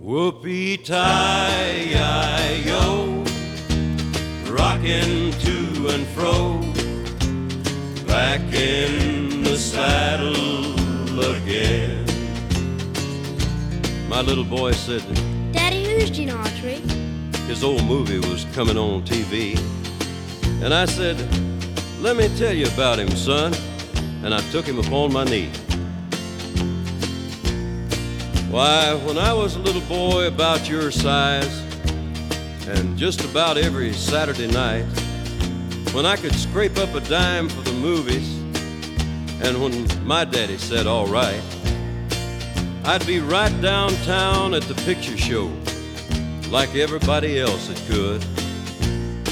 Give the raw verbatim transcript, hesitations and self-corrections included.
Whoopee-tie-yi-yo, rocking to and fro, back in the saddle again. My little boy said, Daddy, who's Gene Autry? His old movie was coming on T V. And I said, let me tell you about him, son. And I took him upon my knee. Why, when I was a little boy about your size, and just about every Saturday night, when I could scrape up a dime for the movies, and when my daddy said all right, I'd be right downtown at the picture show like everybody else that could.